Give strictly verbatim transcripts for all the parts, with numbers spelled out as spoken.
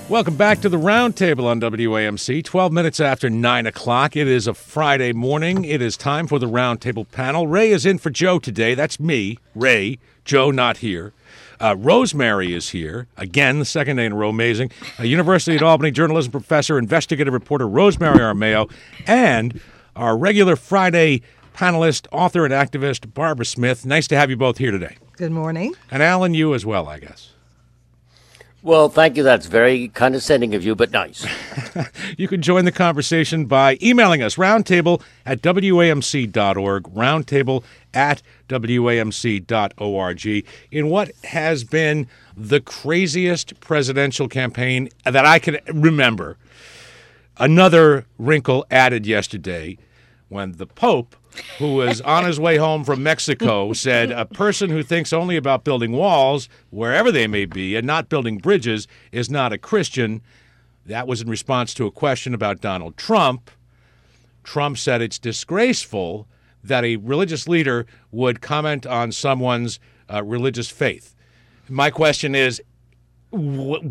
Welcome back to the Roundtable on W A M C. twelve minutes after nine o'clock. It is a Friday morning. It is time for the Roundtable panel. Ray is in for Joe today. That's me, Ray. Joe not here. Uh, Rosemary is here. Again, the second day in a row. Amazing. A University at Albany journalism professor, investigative reporter Rosemary Armao, and our regular Friday panelist, author, and activist, Barbara Smith. Nice to have you both here today. Good morning. And Alan, you as well, I guess. Well, thank you. That's very condescending of you, but nice. You can join the conversation by emailing us, roundtable at W A M C dot org, roundtable at W A M C dot org, in what has been the craziest presidential campaign that I can remember. Another wrinkle added yesterday when the Pope, who was on his way home from Mexico, said a person who thinks only about building walls, wherever they may be, and not building bridges is not a Christian. That was in response to a question about Donald Trump. Trump said it's disgraceful that a religious leader would comment on someone's uh, religious faith. My question is, wh-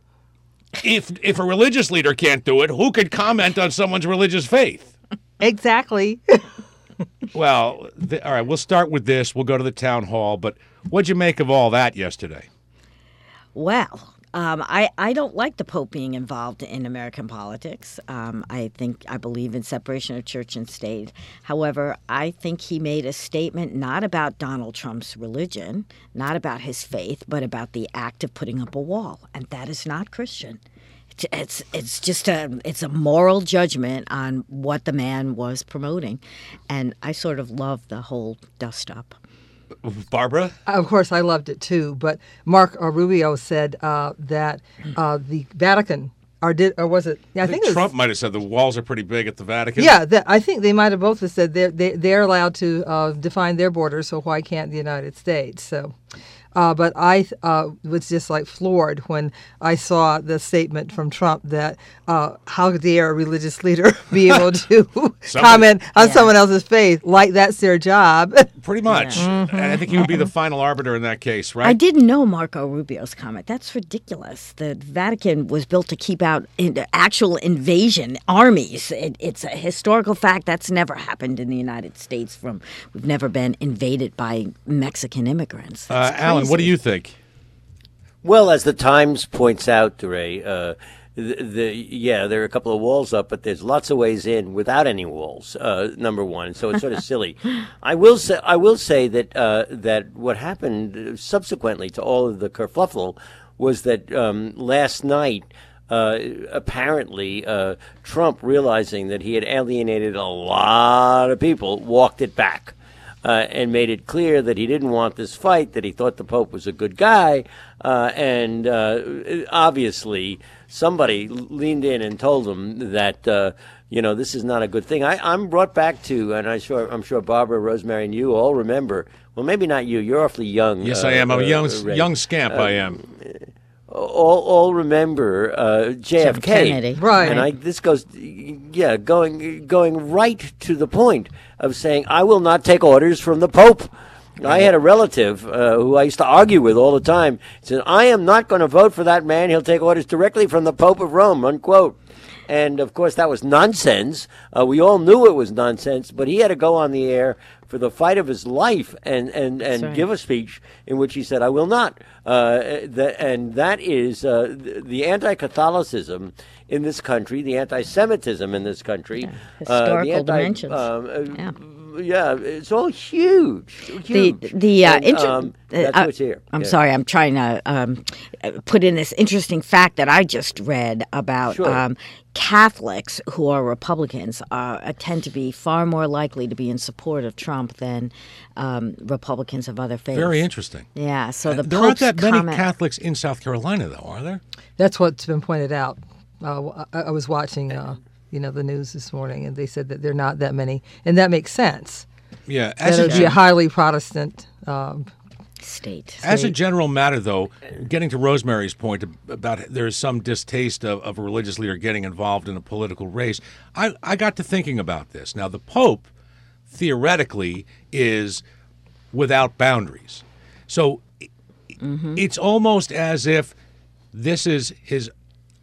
if if a religious leader can't do it, who could comment on someone's religious faith? Exactly. Well, th- all right, we'll start with this. We'll go to the town hall. But what'd you make of all that yesterday? Well, um, I, I don't like the Pope being involved in American politics. Um, I think I believe in separation of church and state. However, I think he made a statement not about Donald Trump's religion, not about his faith, but about the act of putting up a wall. And that is not Christian. It's it's just a it's a moral judgment on what the man was promoting, and I sort of love the whole dust up. Barbara? Of course, I loved it too. But Mark Rubio said uh, that uh, the Vatican, or did or was it? Yeah, I, I think, think it was, Trump might have said the walls are pretty big at the Vatican. Yeah, that, I think they might have both have said they're they, they're allowed to uh, define their borders, so why can't the United States? So. Uh, but I uh, was just like floored when I saw the statement from Trump that uh, how dare a religious leader be able to comment on yeah. someone else's faith like that's their job. Pretty much. Yeah. Mm-hmm. And I think he would be the final arbiter in that case, right? I didn't know Marco Rubio's comment. That's ridiculous. The Vatican was built to keep out in, actual invasion armies. It, it's a historical fact that's never happened in the United States. From we've never been invaded by Mexican immigrants. That's Uh, Alan, what do you think? Well, as the Times points out, Ray, uh, the, the yeah, there are a couple of walls up, but there's lots of ways in without any walls. Uh, number one, so it's sort of silly. I will say, I will say that uh, that what happened subsequently to all of the kerfuffle was that um, last night. Uh, apparently, uh, Trump, realizing that he had alienated a lot of people, walked it back. Uh, and made it clear that he didn't want this fight, that he thought the Pope was a good guy. Uh, and uh, obviously, somebody leaned in and told him that, uh, you know, this is not a good thing. I, I'm brought back to, and I sure, I'm sure Barbara, Rosemary, and you all remember, well, maybe not you, you're awfully young. Yes, uh, I am. I'm a young, uh, young scamp, uh, I am. All, all remember uh, J F K, Kennedy. Right. And I, this goes, yeah, going going right to the point of saying, I will not take orders from the Pope. I had a relative uh, who I used to argue with all the time. He said, I am not going to vote for that man. He'll take orders directly from the Pope of Rome, unquote. And, of course, that was nonsense. Uh, we all knew it was nonsense, but he had to go on the air for the fight of his life and, and, and right. give a speech in which he said, I will not. Uh, the, and that is uh, the, the anti-Catholicism in this country, the anti-Semitism in this country. Yeah. uh, Historical the anti, dimensions. Um, uh, Yeah. Yeah, it's all huge. huge. The the uh, And, inter- um, that's uh, what's here. I'm Yeah. sorry. I'm trying to um, put in this interesting fact that I just read about Sure. um, Catholics who are Republicans uh, tend to be far more likely to be in support of Trump than um, Republicans of other faiths. Very interesting. Yeah. So the There aren't Pope's that many comment. Catholics in South Carolina, though, are there? That's what's been pointed out. Uh, I, I was watching, uh, you know, the news this morning, and they said that there are not that many, and that makes sense. Yeah. That As it a, would be a highly Protestant. Um, State. as a general matter, though, getting to Rosemary's point about there's some distaste of, of a religious leader getting involved in a political race, I, I got to thinking about this. Now, the Pope, theoretically, is without boundaries. So Mm-hmm. it's almost as if this is his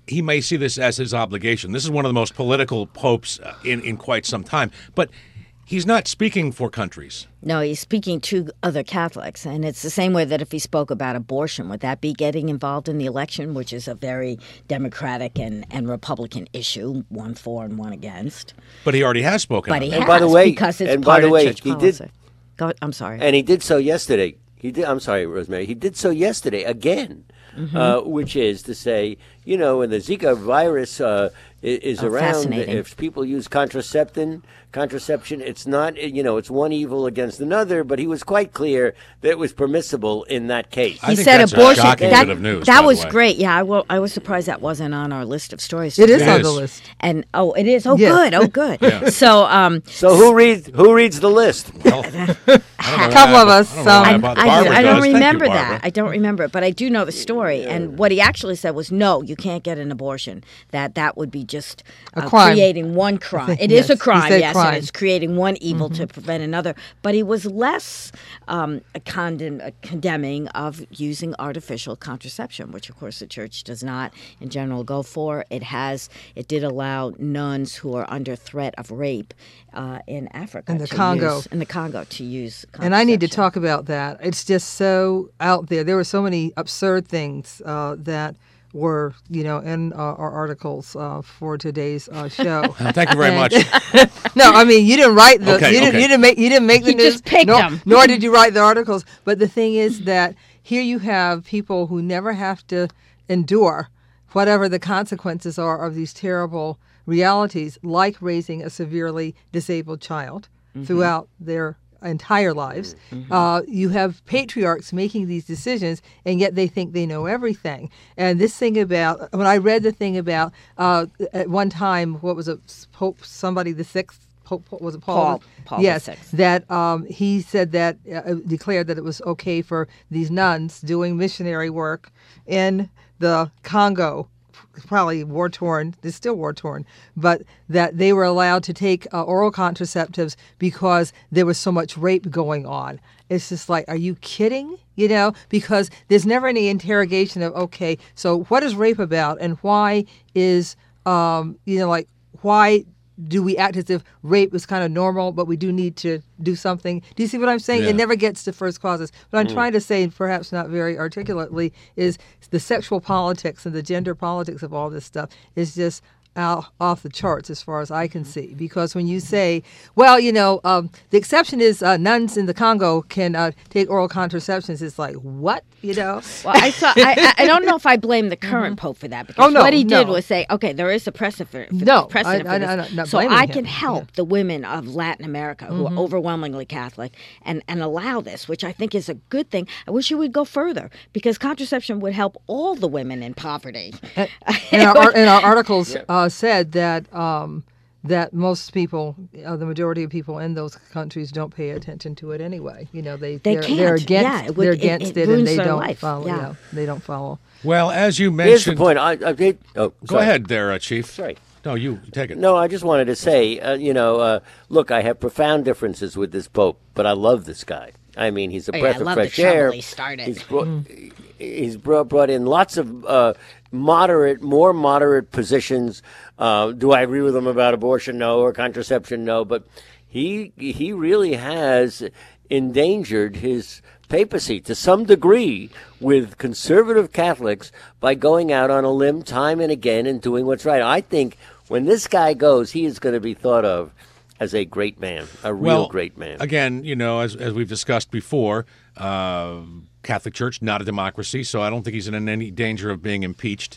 he may see this as his obligation. This is one of the most political popes uh, in, in quite some time. But he's not speaking for countries. No, he's speaking to other Catholics. And it's the same way that if he spoke about abortion, would that be getting involved in the election, which is a very Democratic and, and Republican issue, one for and one against? But he already has spoken. But he on has, it. by the way- because it's and part by the of way, church he policy. did- Go, I'm sorry. And he did so yesterday. He did. I'm sorry, Rosemary. He did so yesterday again, Mm-hmm. uh, which is to say, you know, when the Zika virus uh, i- is Oh, around, fascinating. if people use contraception, contraception, it's not, you know, it's one evil against another. But he was quite clear that it was permissible in that case. I He think said that's a abortion. shocking that bit of news, that by the was way. great. Yeah, I, will, I was surprised that wasn't on our list of stories. It is It on is. the list. And oh, it is. Oh, Yes. good. Oh, good. So, um, So who reads who reads the list? Well, I don't know A why couple I- of us, I don't know why some- I bought- I, Barbara I does. don't Thank you, remember Barbara. that. I don't remember it, but I do know the story. And what he actually said was, no, you can't get an abortion. That that would be just A uh, crime. creating one crime. think- It is yes, a he crime, said yes, crime. and it's creating one evil to prevent another. But he was less um, a condemn, a condemning of using artificial contraception, which of course the church does not in general go for. It has, it did allow nuns who are under threat of rape uh, in Africa, In the to Congo. use, in the Congo, to use. And I need to contraception. talk about that. It's just so out there. There were so many absurd things uh, that were, you know, in uh, our articles uh, for today's uh, show. Thank you very much. No, I mean you didn't write the Okay, you didn't okay. you didn't make you didn't make the You news. just picked nor, them. nor did you write the articles. But the thing is that here you have people who never have to endure whatever the consequences are of these terrible realities, like raising a severely disabled child Mm-hmm. throughout their entire lives. Uh, you have patriarchs making these decisions, and yet they think they know everything. And this thing about, when I read the thing about, uh, at one time, what was it, Pope, somebody the sixth, Pope, was it Paul? Paul- Paul the yes, sixth. that um, he said that, uh, declared that it was okay for these nuns doing missionary work in the Congo, probably war-torn, they're still war-torn, but that they were allowed to take uh, oral contraceptives because there was so much rape going on. It's just like, are you kidding? You know, because there's never any interrogation of, okay, so what is rape about, and why is, um, you know, like, why do we act as if rape is kind of normal, but we do need to do something? Do you see what I'm saying? Yeah. It never gets to first causes. What I'm trying to say, perhaps not very articulately, is the sexual politics and the gender politics of all this stuff is just out, off the charts as far as I can see. Because when you say, well, you know, um, the exception is uh, nuns in the Congo can uh, take oral contraceptions, it's like, what? You know? Well, I saw. I, I I don't know if I blame the current pope for that, because Oh, no, what he did no. was say, okay, there is a precedent. For, No, precedent I- for I- this, I'm not so blaming I him. can help Yeah. Mm-hmm. the women of Latin America who are overwhelmingly Catholic and and allow this, which I think is a good thing. I wish you would go further, because contraception would help all the women in poverty. And our, and our articles uh, said that um, that most people, uh, the majority of people in those countries, don't pay attention to it anyway. You know, they They they're, can't. they're against Yeah, it would- they're it- against it it, ruins and they their don't life. follow. Yeah. You know, they don't follow. Well, as you Here's the mentioned, point. I, I did. Oh, go sorry. ahead there, uh, Chief. Sorry. No, you take it. No, I just wanted to say, uh, you know, uh, look, I have profound differences with this Pope, but I love this guy. I mean, he's a Oh, yeah, breath I of love the fresh air. trouble he started. He's brought, he's brought, brought in lots of uh, moderate, more moderate positions. Uh, do I agree with him about abortion? No. Or contraception? No. But he he really has endangered his papacy to some degree with conservative Catholics by going out on a limb time and again and doing what's right. I think when this guy goes, he is going to be thought of as a great man, a real Well, great man. Again, you know, as, as we've discussed before, uh, Catholic Church, not a democracy, so I don't think he's in any danger of being impeached.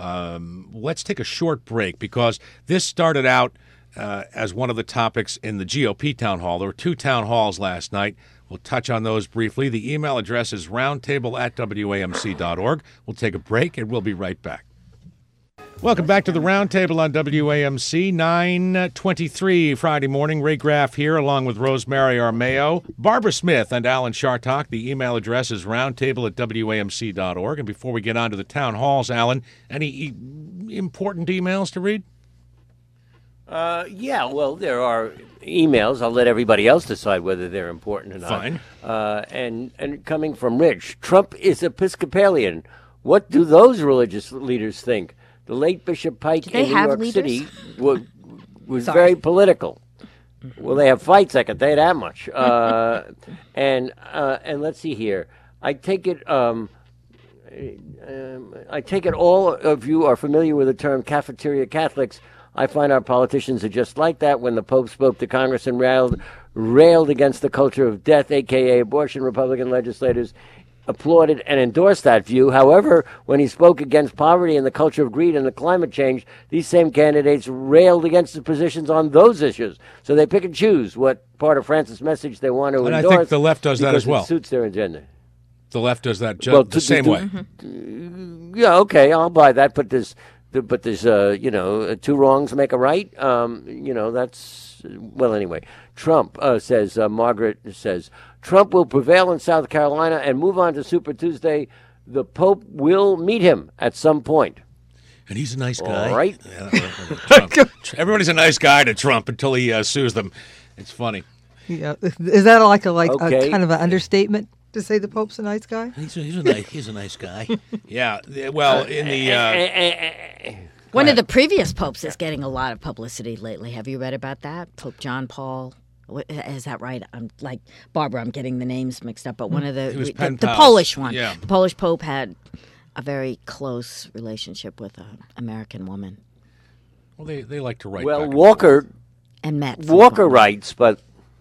Um, let's take a short break, because this started out uh, as one of the topics in the G O P town hall. There were two town halls last night. We'll touch on those briefly. The email address is roundtable at W A M C dot org. We'll take a break, and we'll be right back. Welcome back to the Roundtable on W A M C, nine twenty-three Friday morning. Ray Graff here, along with Rosemary Armeo, Barbara Smith, and Alan Shartok. The email address is roundtable at W A M C dot org. And before we get on to the town halls, Alan, any e- important emails to read? Uh, yeah, well, there are emails. I'll let everybody else decide whether they're important or not. Fine. Uh, and, and coming from Rich, Trump is Episcopalian. What do those religious leaders think? The late Bishop Pike they in New have York leaders? City was, was Sorry. very political. Well, they have fights, I can tell you that much. Uh, and uh, and let's see here. I take it. Um, um, I take it all of you are familiar with the term cafeteria Catholics. I find our politicians are just like that. When the Pope spoke to Congress and railed, railed against the culture of death, a k a abortion, Republican legislators applauded and endorsed that view. However, when he spoke against poverty and the culture of greed and the climate change, these same candidates railed against his positions on those issues. So they pick and choose what part of Francis' message they want to And I endorse. think the left does that because as well. It suits their agenda. The left does that ju- Well, the to- same to- way. Yeah, okay, I'll buy that. But there's, but there's, uh, you know, two wrongs make a right. Um, you know, that's well. Anyway, Trump uh, says. Uh, Margaret says Trump will prevail in South Carolina and move on to Super Tuesday. The Pope will meet him at some point. And he's a nice guy. All right. Yeah, Trump. Everybody's a nice guy to Trump until he uh, sues them. It's funny. Yeah, is that like a like Okay. a kind of an understatement to say the Pope's a nice guy? He's a, he's a nice he's a nice guy. Yeah. Well, in the uh, One ahead. of the previous popes is getting a lot of publicity lately. Have you read about that? Pope John Paul. What, is that right? I'm like Barbara. I'm getting the names mixed up. But one of the He was the, pen the pals. Polish one. Yeah. The Polish Pope had a very close relationship with an American woman well, they they like to write. well, back and Walker and met. Walker frequently. writes, but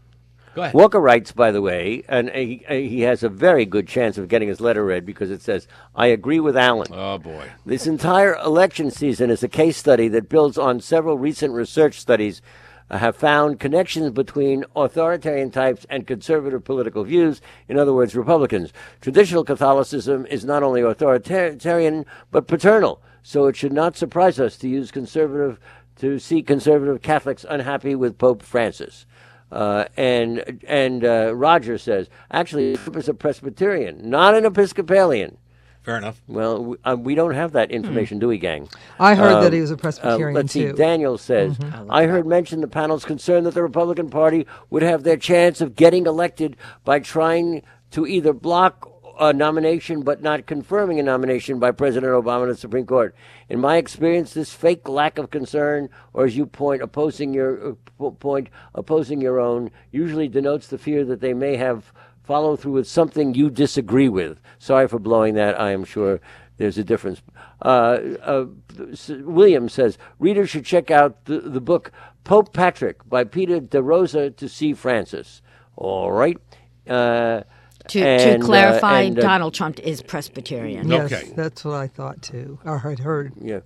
Go ahead. Walker writes, by the way, and he, he has a very good chance of getting his letter read because it says, "I agree with Alan." Oh boy. This entire election season is a case study that builds on several recent research studies uh, have found connections between authoritarian types and conservative political views, in other words, Republicans. Traditional Catholicism is not only authoritarian, but paternal, so it should not surprise us to use conservative, to see conservative Catholics unhappy with Pope Francis. Uh, and and uh, Roger says, actually, Trump is a Presbyterian, not an Episcopalian. Fair enough. Well, we, uh, we don't have that information, do we, gang? I heard Um, that he was a Uh, Presbyterian let's see. too. Daniel says, I heard mention the panel's concern that the Republican Party would have their chance of getting elected by trying to either block a nomination but not confirming a nomination by President Obama to the Supreme Court. In my experience, this fake lack of concern, or as you point, opposing your uh, po- point, opposing your own, usually denotes the fear that they may have follow through with something you disagree with. Sorry for blowing that. I am sure there's a difference. Uh, uh, William says, readers should check out the, the book Pope Patrick by Peter DeRosa to see Francis. All right. Uh, To, and, to uh, clarify, and, uh, Donald Trump is Presbyterian. Yes, Okay. that's what I thought too, or had heard. Yeah.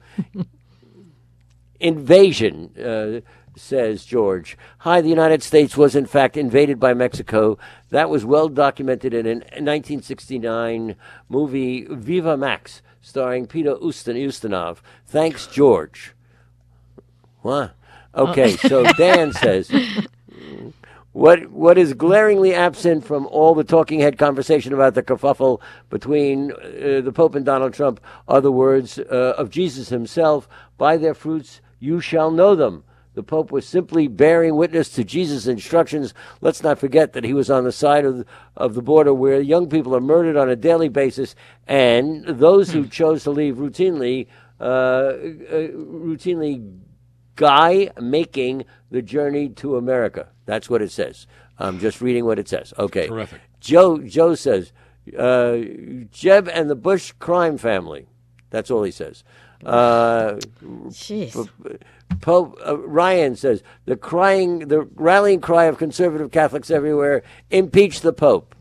Invasion, uh, says George. Hi, the United States was in fact invaded by Mexico. That was well documented in a nineteen sixty-nine movie Viva Max, starring Peter Ustin- Ustinov. Thanks, George. What? Okay, so Dan says, What what is glaringly absent from all the talking head conversation about the kerfuffle between uh, the Pope and Donald Trump are the words uh, of Jesus himself, by their fruits you shall know them. The Pope was simply bearing witness to Jesus' instructions. Let's not forget that he was on the side of, of the border where young people are murdered on a daily basis, and those who chose to leave routinely, uh, uh, routinely guy making the journey to America. That's what it says. I'm just reading what it says. Okay. Terrific. Joe Joe says, uh, Jeb and the Bush crime family. That's all he says. Uh, Jeez. Pope uh, Ryan says the crying, the rallying cry of conservative Catholics everywhere: impeach the Pope.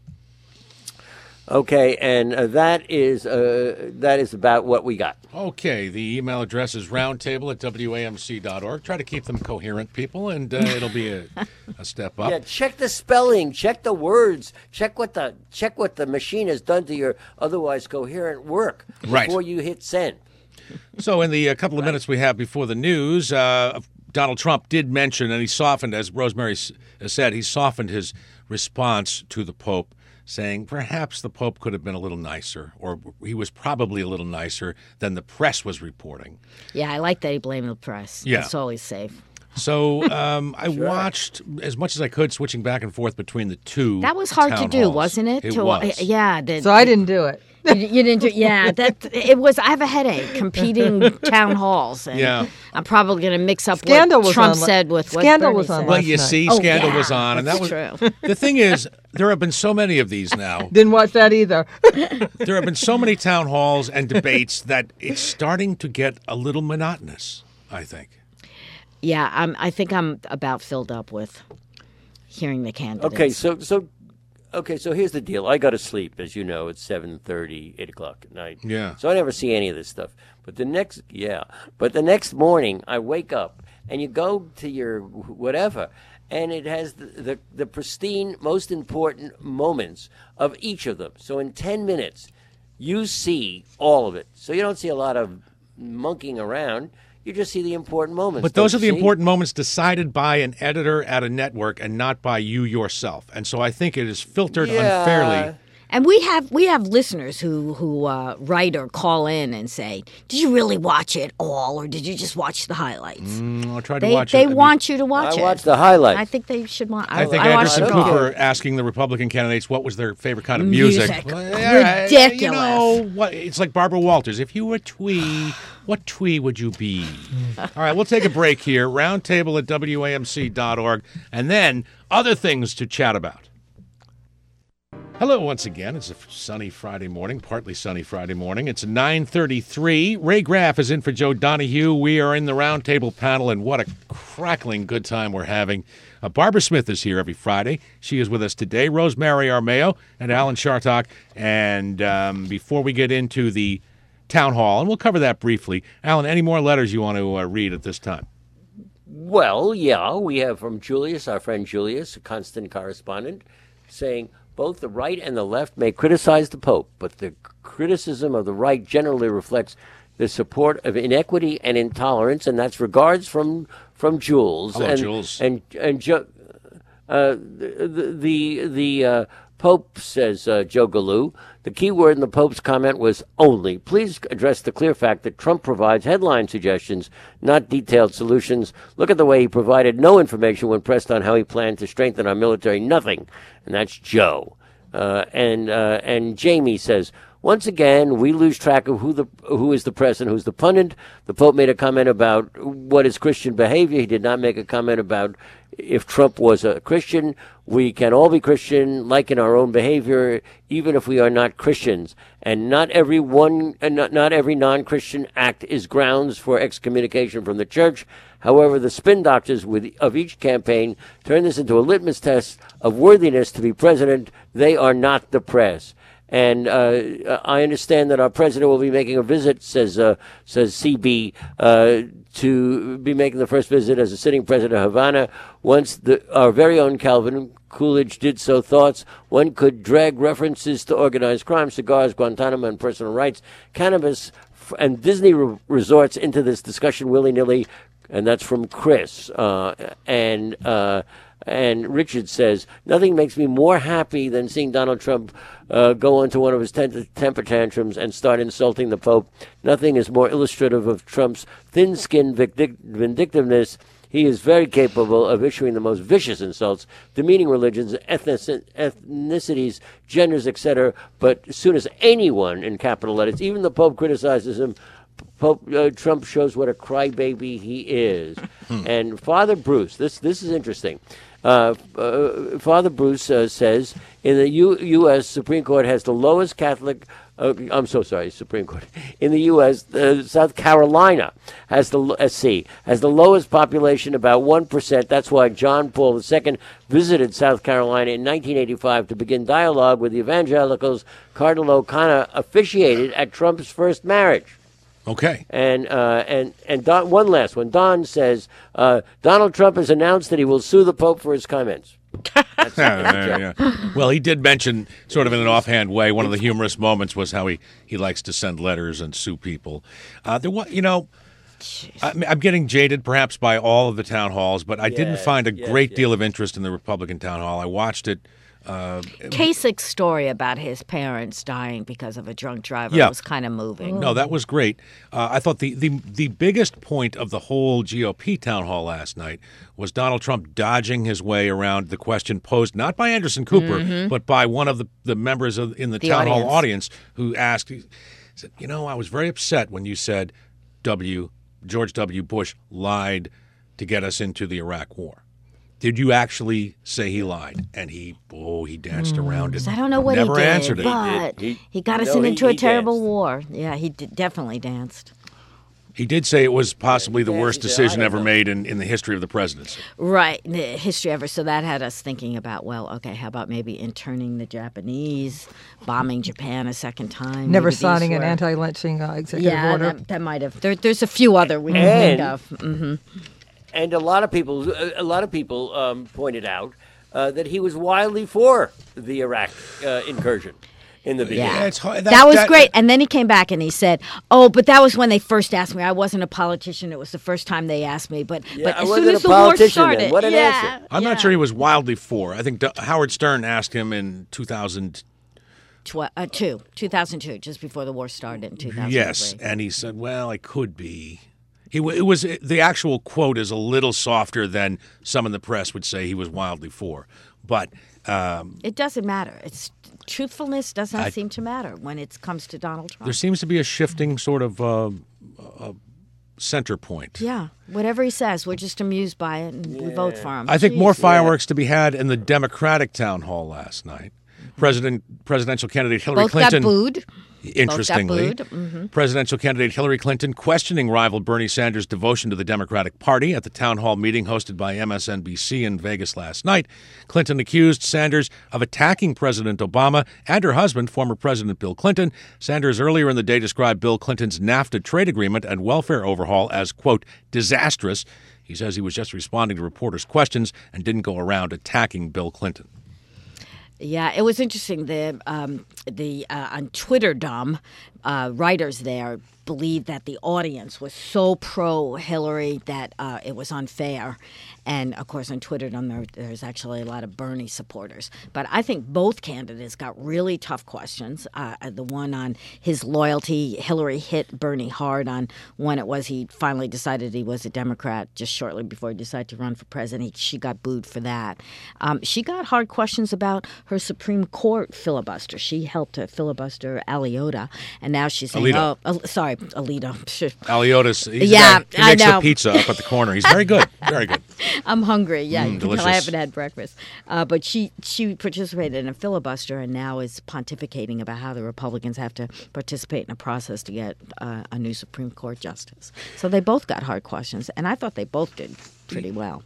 Okay, and uh, that is uh, that is about what we got. Okay, the email address is roundtable at W A M C dot org. Try to keep them coherent, people, and uh, it'll be a, a step up. Yeah, check the spelling, check the words, check what the check what the machine has done to your otherwise coherent work Right. before you hit send. So, in the uh, couple of minutes we have before the news, uh, Donald Trump did mention, and he softened, as Rosemary s- said, he softened his response to the Pope, saying perhaps the Pope could have been a little nicer, or he was probably a little nicer than the press was reporting. Yeah, I like that he blamed the press. Yeah. It's always safe. So um, I watched as much as I could, switching back and forth between the two. That was hard to town do, halls. wasn't it? It To- was. Yeah. The, So I didn't do it. You, you didn't do, yeah. That it was. I have a headache. Competing town halls, and Yeah. I'm probably going to mix up Scandal what was Trump on la- said with what Scandal Bernie was on said. Well, last you night. see, Oh, Scandal yeah, was on, and that that's was true. the thing is there have been so many of these now. Didn't watch that either. There have been so many town halls and debates that it's starting to get a little monotonous, I think. Yeah, I'm, I think I'm about filled up with hearing the candidates. Okay, so so okay, so here's the deal. I go to sleep, as you know, at seven thirty, eight o'clock at night. Yeah. So I never see any of this stuff. But the next, yeah, but the next morning I wake up and you go to your whatever, and it has the, the, the pristine, most important moments of each of them. So in ten minutes, you see all of it. So you don't see a lot of monkeying around. You just see the important moments. But those are don't the you see? important moments decided by an editor at a network and not by you yourself. And so I think it is filtered Yeah. unfairly. And we have we have listeners who who uh, write or call in and say, "Did you really watch it all, or did you just watch the highlights?" Mm, I'll try to They watch they it. I mean, want you to watch I it. watched the highlights. I think they should want. I think I watched Anderson it all. Cooper asking the Republican candidates what was their favorite kind of music. Music. Well, yeah, Ridiculous. You know, what, it's like Barbara Walters. If you were twee, what twee would you be? All right, we'll take a break here. Roundtable at W A M C dot org. And then other things to chat about. Hello once again. It's a sunny Friday morning, partly sunny Friday morning. It's nine thirty-three. Ray Graff is in for Joe Donahue. We are in the roundtable panel, and what a crackling good time we're having. Uh, Barbara Smith is here every Friday. She is with us today. Rosemary Armeo and Alan Chartock. And um, before we get into the town hall, and we'll cover that briefly, Alan, any more letters you want to uh, read at this time? Well, yeah, we have from Julius, our friend Julius, a constant correspondent, saying both the right and the left may criticize the Pope, but the criticism of the right generally reflects the support of inequity and intolerance, and that's regards from from Jules. Hello, and, Jules. And and jo- uh, the the the uh, Pope, says uh, Joe Galoo, the key word in the Pope's comment was only. Please address the clear fact that Trump provides headline suggestions, not detailed solutions. Look at the way he provided no information when pressed on how he planned to strengthen our military. Nothing. And that's Joe. Uh, and uh, and Jamie says, once again, we lose track of who the who is the press and who's the pundit. The Pope made a comment about what is Christian behavior. He did not make a comment about if Trump was a Christian. We can all be Christian, like in our own behavior, even if we are not Christians. And not every one, and not, not every non-Christian act is grounds for excommunication from the church. However, the spin doctors with, of each campaign turn this into a litmus test of worthiness to be president. They are not the press. And uh, I understand that our president will be making a visit, says uh, says C B, uh, to be making the first visit as a sitting president of Havana. Once the, our very own Calvin Coolidge did so, thoughts one could drag references to organized crime, cigars, Guantanamo, and personal rights, cannabis, f- and Disney re- resorts into this discussion willy-nilly. And that's from Chris. Uh, and uh, and Richard says, nothing makes me more happy than seeing Donald Trump uh, go into one of his ten- temper tantrums and start insulting the Pope. Nothing is more illustrative of Trump's thin-skinned vindic- vindictiveness. He is very capable of issuing the most vicious insults, demeaning religions, ethnic- ethnicities, genders, et cetera. But as soon as anyone, in capital letters, even the Pope criticizes him, Pope uh, Trump shows what a crybaby he is. And Father Bruce, this this is interesting. Uh, uh, Father Bruce uh, says in the U- U.S. Supreme Court has the lowest Catholic. Uh, I'm so sorry, Supreme Court. In the U S, uh, South Carolina has the uh, see has the lowest population, about one percent. That's why John Paul the Second visited South Carolina in nineteen eighty-five to begin dialogue with the evangelicals. Cardinal O'Connor officiated at Trump's first marriage. Okay. And uh, and and Don, one last one. Don says uh, Donald Trump has announced that he will sue the Pope for his comments. That's, yeah, yeah. Well, he did mention, sort of in an offhand way, one of the humorous moments was how he, he likes to send letters and sue people. Uh, there was, you know, I, I'm getting jaded perhaps by all of the town halls, but I didn't Yes, find a yes, great yes. deal of interest in the Republican town hall. I watched it Uh, Kasich's story about his parents dying because of a drunk driver Yeah. was kind of moving. No, that was great. Uh, I thought the, the the biggest point of the whole G O P town hall last night was Donald Trump dodging his way around the question posed not by Anderson Cooper, but by one of the, the members of, in the, The town hall audience. audience who asked, he said, you know, I was very upset when you said W. George W. Bush lied to get us into the Iraq War. Did you actually say he lied? And he, oh, he danced around it. I don't know what Never he did, answered it. but He he, did. He- got us no, in he- into a he terrible danced. war. Yeah, he d- definitely danced. He did say it was possibly the Yeah, worst he said, "I decision don't ever know." made in, in the history of the presidency. Right, the history ever. So that had us thinking about, well, okay, how about maybe interning the Japanese, bombing Japan a second time? Never Maybe these signing an were- anti-lynching uh, executive Yeah, order. that, that might have. There, there's a few other we can And- think of. hmm And a lot of people, a lot of people um, pointed out uh, that he was wildly for the Iraq uh, incursion in the beginning. Yeah, it's hard- that, that- was that- great. And then he came back and he said, "Oh, but that was when they first asked me. I wasn't a politician. It was the first time they asked me. But Yeah, but I as wasn't soon a as the war politician then. started, What an yeah, answer. I'm yeah. not sure he was wildly for. I think D- Howard Stern asked him in two thousand. Tw- uh, two, two thousand two, just before the war started in two thousand three. Yes, and he said, "Well, I could be." He w- it was the actual quote is a little softer than some in the press would say he was wildly for, but um, It doesn't matter. It's truthfulness does not I- seem to matter when it comes to Donald Trump. there seems to be a shifting sort of uh, uh, center point. Yeah, whatever he says, we're just amused by it and we vote for him. I think more Jeez. fireworks to be had in the Democratic town hall last night. President presidential candidate Hillary Both Clinton. got booed. Interestingly, Both got booed. Mhm. presidential candidate Hillary Clinton questioning rival Bernie Sanders' devotion to the Democratic Party at the town hall meeting hosted by M S N B C in Vegas last night. Clinton accused Sanders of attacking President Obama and her husband, former President Bill Clinton. Sanders earlier in the day described Bill Clinton's NAFTA trade agreement and welfare overhaul as, quote, disastrous. He says he was just responding to reporters' questions and didn't go around attacking Bill Clinton. Yeah, it was interesting. The um, the uh, on Twitterdom, uh, writers there believed that the audience was so pro Hillary that uh, it was unfair. And of course, on Twitterdom, there, there's actually a lot of Bernie supporters. But I think both candidates got really tough questions. Uh, the one on his loyalty, Hillary hit Bernie hard on when it was he finally decided he was a Democrat just shortly before he decided to run for president. He, she got booed for that. Um, she got hard questions about her Supreme Court filibuster. She helped to filibuster Aliotta, and now she's saying, Alito. "Oh, uh, sorry, Alito." Aliotis, he's Yeah, the guy- he I makes know. the pizza up at the corner. He's very good, very good. I'm hungry. Yeah, you can tell I delicious. haven't had breakfast. Uh, but she she participated in a filibuster and now is pontificating about how the Republicans have to participate in a process to get uh, a new Supreme Court justice. So they both got hard questions, and I thought they both did pretty well.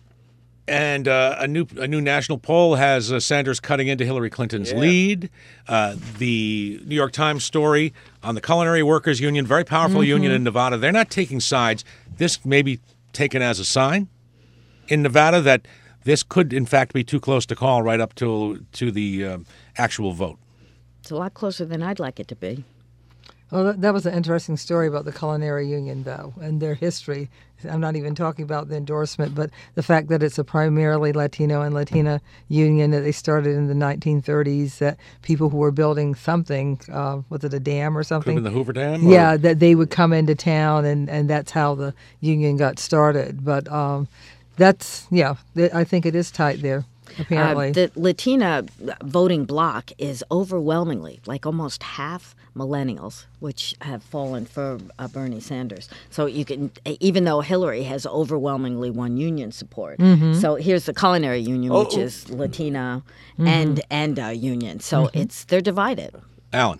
And uh, a new a new national poll has uh, Sanders cutting into Hillary Clinton's Yeah. lead. Uh, the New York Times story on the Culinary Workers Union, very powerful union in Nevada. They're not taking sides. This may be taken as a sign in Nevada that this could, in fact, be too close to call right up to to the um, actual vote. It's a lot closer than I'd like it to be. Well, that, that was an interesting story about the Culinary Union, though, and their history. I'm not even talking about the endorsement, but the fact that it's a primarily Latino and Latina union, that they started in the nineteen thirties, that people who were building something, uh, was it a dam or Could have something? been the Hoover Dam. or- Yeah, that they would come into town, and, and that's how the union got started. But um, that's, yeah, th- I think it is tight there, apparently. Uh, the Latina voting bloc is overwhelmingly, like almost half millennials, which have fallen for uh, Bernie Sanders. So you can, even though Hillary has overwhelmingly won union support. So here's the Culinary Union, Oh, which oh. is Latina and and uh, union. So it's they're divided. Alan.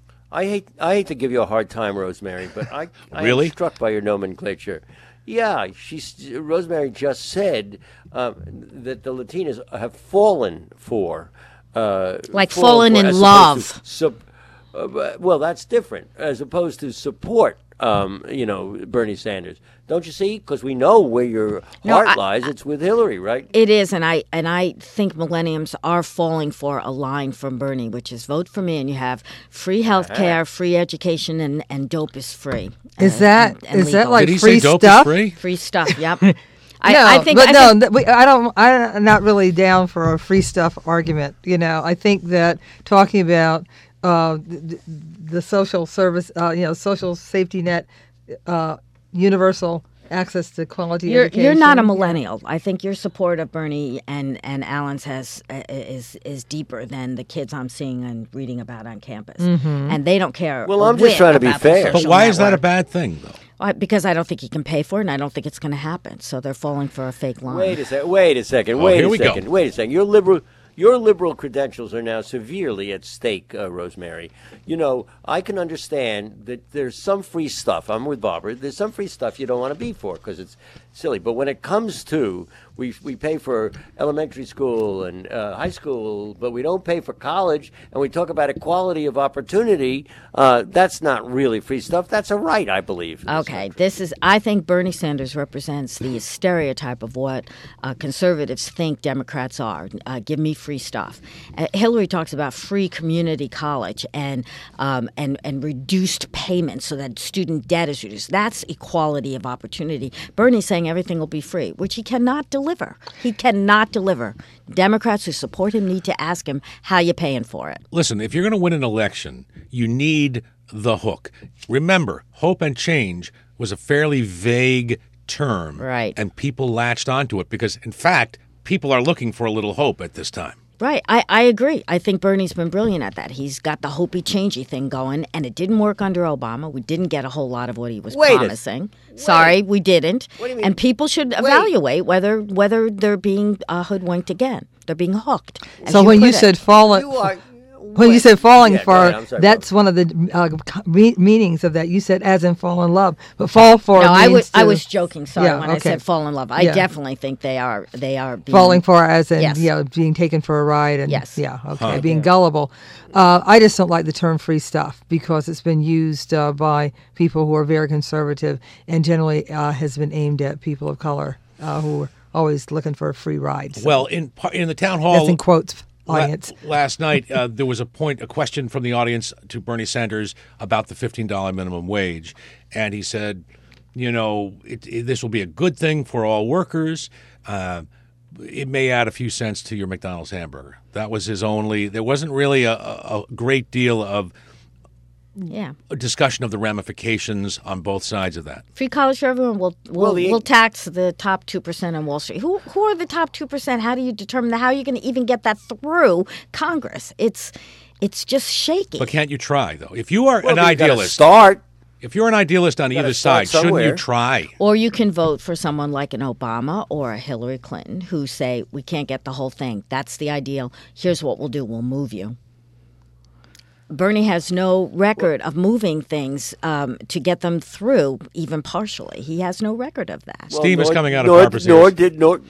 I hate I hate to give you a hard time, Rosemary, but I I Really? am struck by your nomenclature. Yeah, she's Rosemary just said um, that the Latinas have fallen for uh, Like fallen fallen for, in as opposed love. to sup- uh, but- well, that's different as opposed to support. Um, you know, Bernie Sanders. Don't you see? Because we know where your No, heart I- lies. It's with Hillary, right? It is, and I and I think millenniums are falling for a line from Bernie, which is vote for me, and you have free health care, free education, and, and dope is free. is Uh, that and- and is that legal. like Did he free say dope stuff? is free? Free stuff, yep. I, no, I think. but I no, think, th- we, I don't. I'm not really down for a free stuff argument. You know, I think that talking about uh, the, the social service, uh, you know, social safety net, uh, universal access to quality You're education. you're not a millennial. I think your support of Bernie and, and Alan's has uh, is is deeper than the kids I'm seeing and reading about on campus, Mm-hmm. and they don't care. Well, a I'm just whit trying to be about the fair. But social why is that a network. bad thing, though? Why- Because I don't think he can pay for it, and I don't think it's going to happen. So they're falling for a fake line. Wait a second. Wait a second. Oh, Wait here a we go. second. Wait a second. Your liberal, your liberal credentials are now severely at stake, uh, Rosemary. You know, I can understand that there's some free stuff. I'm with Barbara. There's some free stuff you don't want to be for because it's silly. But when it comes to we we pay for elementary school and uh, high school, but we don't pay for college, and we talk about equality of opportunity. Uh, that's not really free stuff. That's a right, I believe. in this Okay, country. this is. I think Bernie Sanders represents the stereotype of what uh, conservatives think Democrats are. Uh, give me free stuff. Uh, Hillary talks about free community college and um, and and reduced payments so that student debt is reduced. That's equality of opportunity. Bernie's saying everything will be free, which he cannot deliver. He cannot deliver. Democrats who support him need to ask him how you paying for it. Listen, if you're going to win an election, you need the hook. Remember, hope and change was a fairly vague term. Right. And people latched onto it because, in fact, people are looking for a little hope at this time. Right. I, I agree. I think Bernie's been brilliant at that. He's got the hopey changey thing going, and it didn't work under Obama. We didn't get a whole lot of what he was Wait a- promising. Sorry, we didn't. What do you mean? And people should evaluate whether whether they're being uh, hoodwinked again. They're being hooked. as So when put you it. said falling, You are. when you wait. said falling Yeah, go for, ahead. I'm sorry, that's one of the uh, co- me- meanings of that. You said as in fall in love, but fall for no, I means was I to- was joking. Sorry Yeah, when I okay. said fall in love. I Yeah. definitely think they are they are being, falling for as in Yes. you know, being taken for a ride and Yes. yeah, okay, being gullible. Uh, I just don't like the term free stuff because it's been used uh, by people who are very conservative and generally uh, has been aimed at people of color uh, who are always looking for a free ride. So Well, in par- in the town hall that's in quotes, la- audience. last night, uh, there was a point, a question from the audience to Bernie Sanders about the fifteen dollars minimum wage, and he said, you know, it, it, this will be a good thing for all workers. Uh, it may add a few cents to your McDonald's hamburger. That was his only. There wasn't really a, a, a great deal of yeah. a discussion of the ramifications on both sides of that. Free college for everyone. We'll we'll, Well, the- we'll tax the top two percent on Wall Street. Who who are the top two percent? How do you determine that? How are you going to even get that through Congress? It's it's just shaky. But can't you try though? If you are Well, an but you gotta idealist, Start. if you're an idealist on either start side, shouldn't you somewhere. try? Or you can vote for someone like an Obama or a Hillary Clinton who say, we can't get the whole thing. That's the ideal. Here's what we'll do. We'll move you. Bernie has no record of moving things um, to get them through, even partially. He has no record of that. Steam is nor- coming out of nor, Barbara's Nor ears. did nor,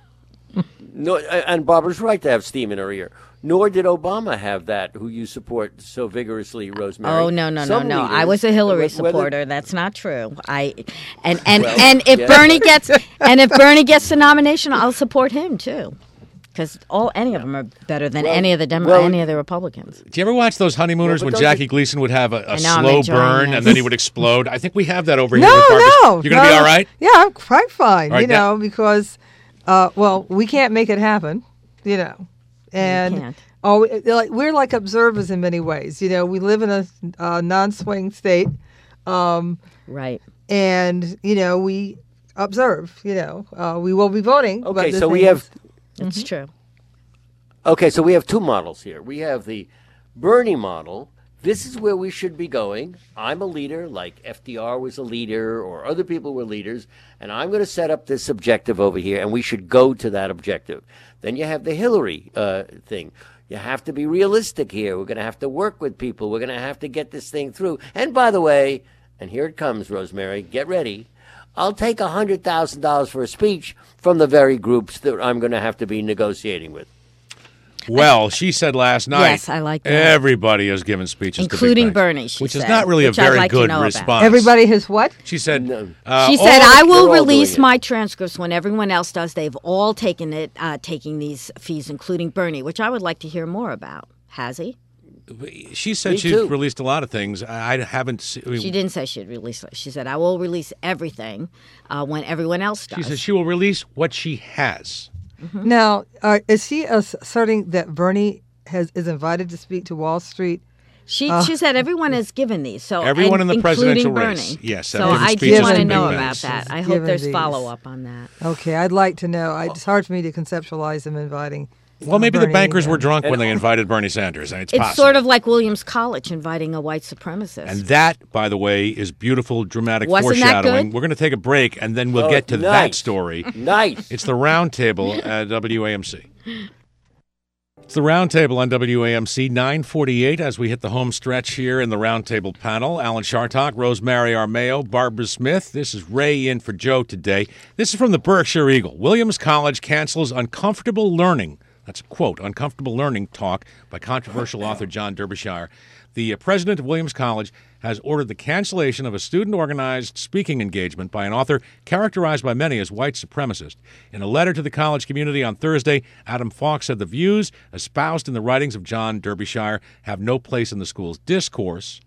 nor and Barbara's right to have steam in her ear. Nor did Obama have that, who you support so vigorously, Rosemary. Oh no no Some no no! I leaders, was a Hillary whether- supporter. That's not true. I and and Well, and if yeah. Bernie gets and if Bernie gets the nomination, I'll support him too, because all any of them are better than Well, any of the Demo- well- any of the Republicans. Do you ever watch those honeymooners Well, when but don't Jackie you- Gleason would have a, a I know, I'm slow enjoying burn this. and then he would explode? I think we have that over here. No, with Barbara. no. You're going to be no. all right? Yeah, I'm quite fine. All right, you now- know, because, uh, well, we can't make it happen. You know, and can't. oh, it- like we're like observers in many ways. You know, we live in a uh, non-swing state, um, Right. and you know we observe. You know, uh, we will be voting. but Okay, the so we thing have is- It's true. Okay, so we have two models here. We have the Bernie model. This is where we should be going. I'm a leader, like F D R was a leader, or other people were leaders, and I'm going to set up this objective over here, and we should go to that objective. Then you have the Hillary uh, thing. You have to be realistic here. We're going to have to work with people. We're going to have to get this thing through. And by the way, and here it comes, Rosemary, get ready. I'll take one hundred thousand dollars for a speech from the very groups that I'm going to have to be negotiating with. Well, she said last night. Yes, I like that. Everybody has given speeches, to big Including banks, Bernie, she which is said, not really which a I'd very like to good know about. response. everybody has what? She said. No. Uh, She all said, the- "I will they're all doing release it. my transcripts when everyone else does. They've all taken it, uh, taking these fees, including Bernie, which I would like to hear more about." Has he? She said Me she's too. released a lot of things. I, I haven't. Se- I mean, She didn't say she'd release it. She said, I will release everything uh, when everyone else does. She says she will release what she has. Now, uh, is she asserting that Bernie has is invited to speak to Wall Street? She she said everyone has given these. So Everyone and in the presidential including race. Bernie. Yes, So have given I speeches do want to to big know events. about that. I Given hope there's these. follow up on that. Okay, I'd like to know. I, it's hard for me to conceptualize them inviting. Well, maybe the Bernie, bankers uh, were drunk when they invited Bernie Sanders. It's, It's possible. sort of like Williams College inviting a white supremacist. And that, by the way, is beautiful, dramatic Wasn't that foreshadowing. good? We're going to take a break, and then we'll Oh, get to that nice. story. Nice. It's the Roundtable at W A M C. It's the Roundtable on W A M C, nine forty-eight, as we hit the home stretch here in the Roundtable panel. Alan Chartock, Rosemary Armeo, Barbara Smith. This is Ray in for Joe today. This is from the Berkshire Eagle. Williams College cancels uncomfortable learning. That's a quote, uncomfortable learning talk by controversial author John Derbyshire. The uh, president of Williams College has ordered the cancellation of a student-organized speaking engagement by an author characterized by many as white supremacist. In a letter to the college community on Thursday, Adam Falk said the views espoused in the writings of John Derbyshire have no place in the school's discourse.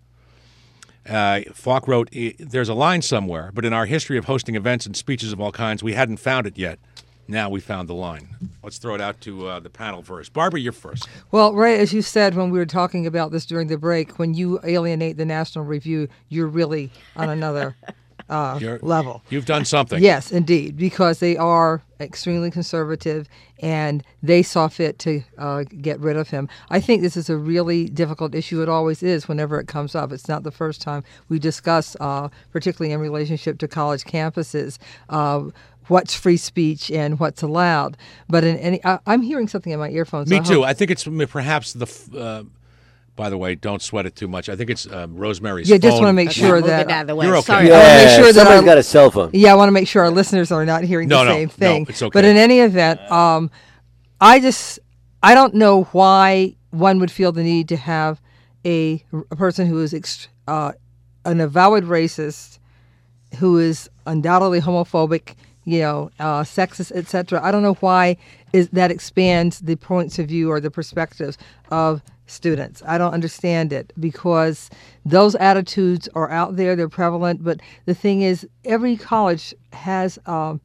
Uh, Falk wrote, there's a line somewhere, but in our history of hosting events and speeches of all kinds, we hadn't found it yet. Now we found the line. Let's throw it out to uh, the panel first. Barbara, you're first. Well, Ray, as you said when we were talking about this during the break, when you alienate the National Review, you're really on another uh, You're- level. You've done something. Yes, indeed, because they are extremely conservative and they saw fit to uh, get rid of him. I think this is a really difficult issue. It always is whenever it comes up. It's not the first time we discuss, uh, particularly in relationship to college campuses, uh, what's free speech and what's allowed. But in any, I, I'm hearing something in my earphones. Me I too. hope- I think it's m- perhaps the. f- Uh, by the way, don't sweat it too much. I think it's uh, Rosemary's Yeah, just phone. want to make Okay, sure move that. it out of the way. You're okay. Sorry. Yeah. I wanna make Yeah, sure that somebody's our- got a cell phone. Yeah, I want to make sure our listeners are not hearing No, the no, same no, thing. it's okay. But in any event, um, I just I don't know why one would feel the need to have a, a person who is ext- uh, an avowed racist, who is undoubtedly homophobic, you know, uh, sexist, et cetera. I don't know why is that expands the points of view or the perspectives of students. I don't understand it because those attitudes are out there, they're prevalent, but the thing is every college has um,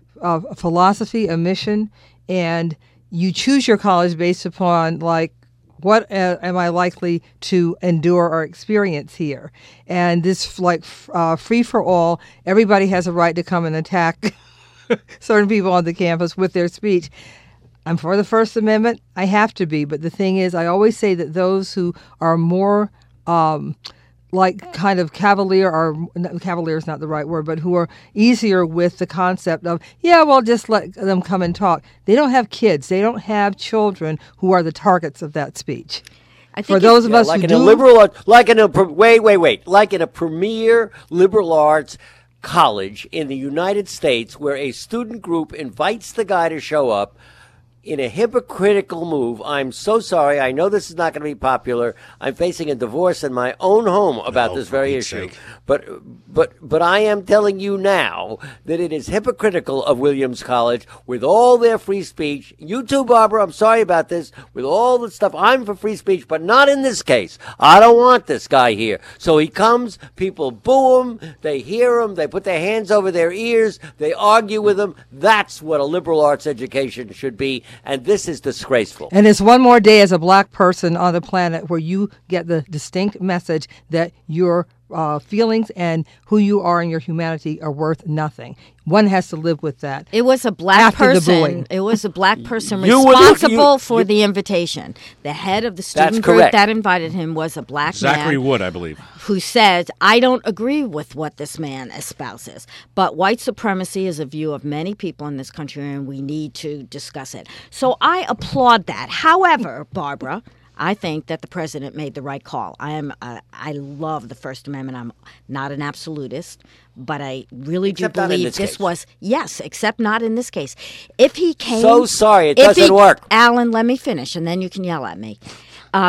a philosophy, a mission, and you choose your college based upon like what uh, am I likely to endure or experience here? And this like uh, free for all, everybody has a right to come and attack certain people on the campus with their speech. I'm for the First Amendment. I have to be. But the thing is, I always say that those who are more um, like kind of cavalier, or no, cavalier is not the right word, but who are easier with the concept of, yeah, well, just let them come and talk. They don't have kids. They don't have children who are the targets of that speech. I For think those it- of Yeah, us like who in do, a liberal art, like in a pre- wait, wait, wait, like in a premier liberal arts college in the United States, where a student group invites the guy to show up in a hypocritical move. I'm so sorry. I know this is not going to be popular. I'm facing a divorce in my own home about No, this for very Pete's issue. sake. But but but I am telling you now that it is hypocritical of Williams College with all their free speech. You too, Barbara. I'm sorry about this. With all the stuff, I'm for free speech, but not in this case. I don't want this guy here. So he comes. People boo him. They hear him. They put their hands over their ears. They argue with him. That's what a liberal arts education should be. And this is disgraceful. and it's one more day as a black person on the planet where you get the distinct message that your uh, feelings and who you are and your humanity are worth nothing. One has to live with that. It was a black After the person. booing. It was a black person You would- responsible you- for you- the invitation. The head of the student That's group correct. that invited him was a black Zachary man Wood, I believe. who said, "I don't agree with what this man espouses, but white supremacy is a view of many people in this country, and we need to discuss it." So I applaud that. However, Barbara, I think that the president made the right call. I am. Uh, I love the First Amendment. I'm not an absolutist, but I really Except do not in believe this this case. was yes, except not in this case. If he came, So sorry, it if doesn't he- work. Alan, let me finish, and then you can yell at me. Um,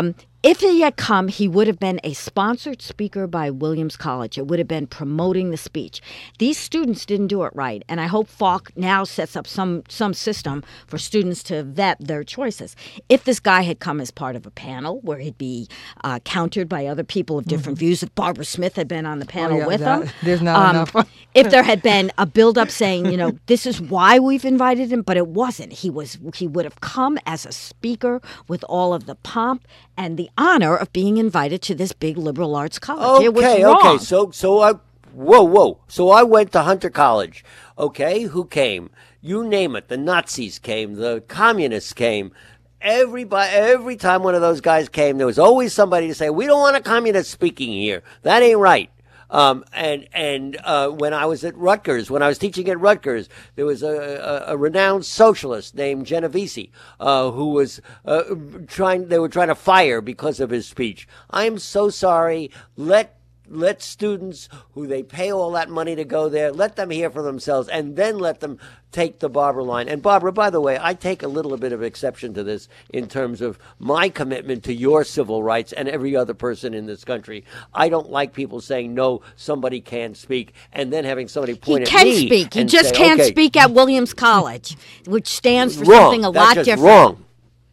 If he had come, he would have been a sponsored speaker by Williams College. It would have been promoting the speech. These students didn't do it right, and I hope Falk now sets up some some system for students to vet their choices. If this guy had come as part of a panel where he'd be uh, countered by other people of different mm-hmm. views, if Barbara Smith had been on the panel oh, yeah, with that, him, there's not um, enough. if there had been a build-up saying, you know, this is why we've invited him, but it wasn't. He was he would have come as a speaker with all of the pomp and the honor of being invited to this big liberal arts college. Okay, it was wrong. okay. So, so I, whoa, whoa. So I went to Hunter College. Okay, who came? You name it. The Nazis came. The communists came. Everybody, every time one of those guys came, there was always somebody to say, "We don't want a communist speaking here. That ain't right." Um, and and uh, when I was at Rutgers, when I was teaching at Rutgers, there was a, a, a renowned socialist named Genovese uh, who was uh, trying. They were trying to fire because of his speech. I am so sorry. Let let students who they pay all that money to go there, let them hear for themselves, and then let them take the Barbara line. And Barbara, by the way, I take a little bit of exception to this in terms of my commitment to your civil rights and every other person in this country. I don't like people saying, no, somebody can't speak, and then having somebody point he at me. He can speak. He and just say, can't okay, speak at Williams College, which stands for wrong. something a That's lot just different. Wrong.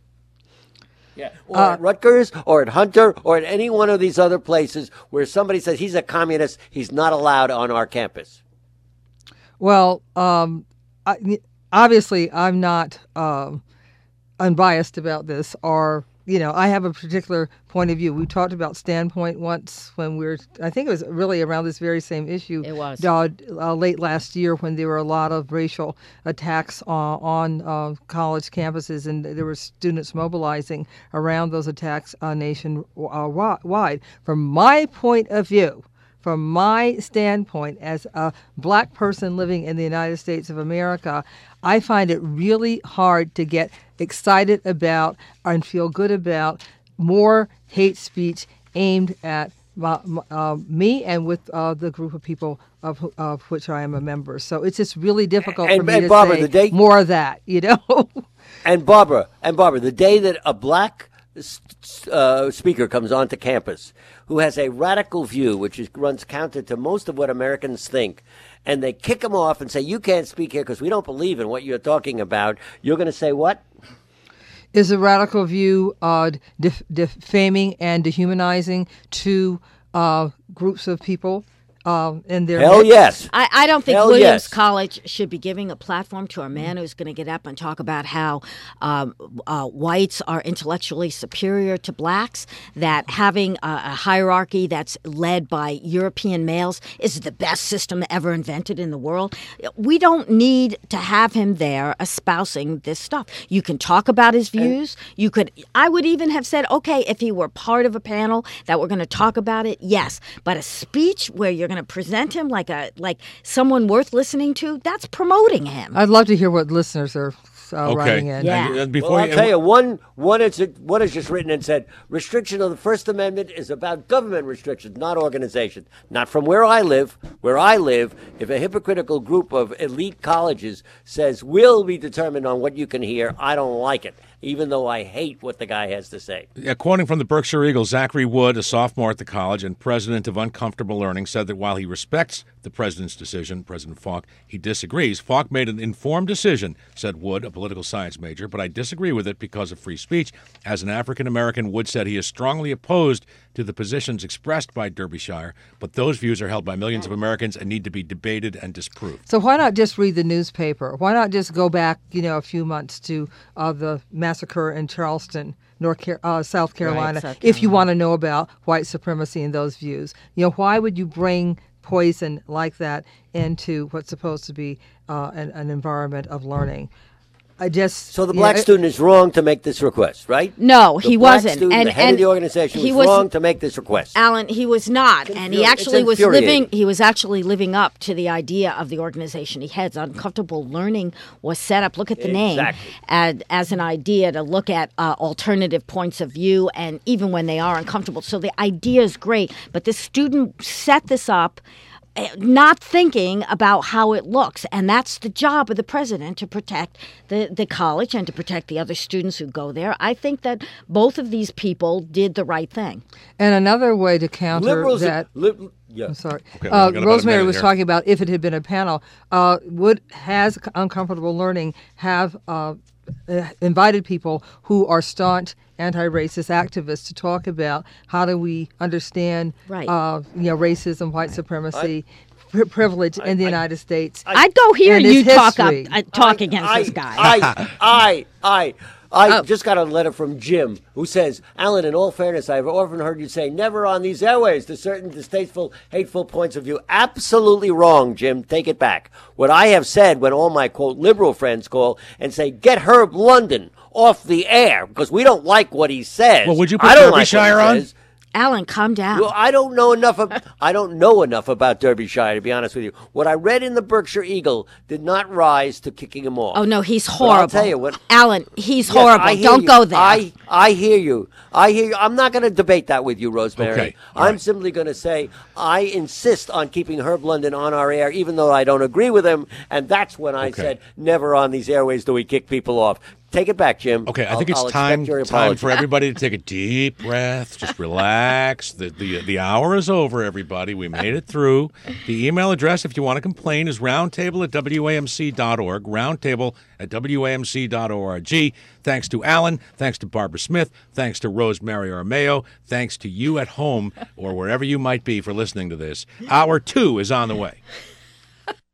Yeah. Or Uh, at Rutgers or at Hunter or at any one of these other places where somebody says he's a communist, he's not allowed on our campus. Well, um, I, obviously, I'm not um, unbiased about this, or, you know, I have a particular point of view. We talked about Standpoint once when we were, I think it was really around this very same issue. It was. Uh, uh, late last year when there were a lot of racial attacks on, on uh, college campuses, and there were students mobilizing around those attacks uh, nationwide. From my point of view, from my standpoint as a black person living in the United States of America, I find it really hard to get excited about and feel good about more hate speech aimed at my, uh, me and with uh, the group of people of, of which I am a member. So it's just really difficult And- for me and to Barbara, say the day- more of that, you know? And Barbara, and Barbara, the day that a black uh, speaker comes onto campus who has a radical view, which is, runs counter to most of what Americans think, and they kick him off and say, you can't speak here because we don't believe in what you're talking about, you're going to say what? Is a radical view uh, def- defaming and dehumanizing to uh, groups of people? Um, and their Hell yes. I, I don't think Hell Williams yes. College should be giving a platform to a man who's going to get up and talk about how um, uh, whites are intellectually superior to blacks, that having a, a hierarchy that's led by European males is the best system ever invented in the world. We don't need to have him there espousing this stuff. You can talk about his views. You could. I would even have said, okay, if he were part of a panel that were going to talk about it, yes. But a speech where you're going to present him like a like someone worth listening to, that's promoting him. I'd love to hear what listeners are uh, writing in. Yeah. And, and before Well, I'll you, tell you, one, one, is, one is just written and said, restriction of the First Amendment is about government restrictions, not organization. Not from where I live. Where I live, if a hypocritical group of elite colleges says, we'll be determined on what you can hear, I don't like it, even though I hate what the guy has to say. Yeah, quoting from the Berkshire Eagle, Zachary Wood, a sophomore at the college and president of Uncomfortable Learning, said that while he respects the president's decision, President Falk, he disagrees. Falk made an informed decision, said Wood, a political science major, but I disagree with it because of free speech. As an African-American, Wood said he is strongly opposed to the positions expressed by Derbyshire, but those views are held by millions of Americans and need to be debated and disproved. So why not just read the newspaper? Why not just go back, you know, a few months to uh, the massacre in Charleston, North Car- uh, South Carolina, South if you Carolina. want to know about white supremacy and those views? You know, why would you bring poison like that into what's supposed to be uh, an, an environment of learning? I just So the you black know, student is wrong to make this request, right? No, The he black wasn't. Student, and the head and of the organization he was, was wrong to make this request. Alan, he was not, and he infuri- actually it's was infuriating. living. He was actually living up to the idea of the organization he heads. Uncomfortable Learning was set up. Look at the name Exactly. as, as an idea to look at uh, alternative points of view, and even when they are uncomfortable. So the idea is great, but the student set this up not thinking about how it looks. And that's the job of the president, to protect the, the college and to protect the other students who go there. I think that both of these people did the right thing. And another way to counter Liberals, that. li- yeah. I'm sorry. Okay, we uh, got about a Rosemary minute was here. talking about if it had been a panel. Uh, would has Uncomfortable Learning have uh, uh, invited people who are staunch anti-racist activists to talk about how do we understand, Right. uh, you know, racism, white supremacy, pri privilege in the I- United States. I'd go hear And you his talk up, history. uh, talk I- against I, this guy. I, I, I, I Oh. just got a letter from Jim who says, Alan, in all fairness, I've often heard you say never on these airways to certain distasteful, hateful points of view. Absolutely wrong, Jim. Take it back. What I have said when all my, quote, liberal friends call and say, get Herb London off the air because we don't like what he says. Well, would you put I don't like Derbyshire what he on? says. Alan, calm down. Well, I don't know enough. Of, I don't know enough about Derbyshire, to be honest with you. What I read in the Berkshire Eagle did not rise to kicking him off. oh, no, he's But horrible. I'll tell you what. Alan, he's Yes, horrible. I hear Don't you. go there. I, I hear you. I hear you. I'm not going to debate that with you, Rosemary. Okay, all I'm right. simply going to say I insist on keeping Herb London on our air, even though I don't agree with him. And that's when I Okay. said, never on these airways do we kick people off. Take it back, Jim. Okay, I I'll- think it's I'll expect time your time apology. for everybody to take a deep breath. Just relax. The, the the hour is over, everybody. We made it through. The email address, if you want to complain, is roundtable at W A M C dot org. Roundtable at W A M C dot org. Thanks to Alan. Thanks to Barbara Smith. Thanks to Rosemary Armeo. Thanks to you at home or wherever you might be for listening to this. Hour two is on the way.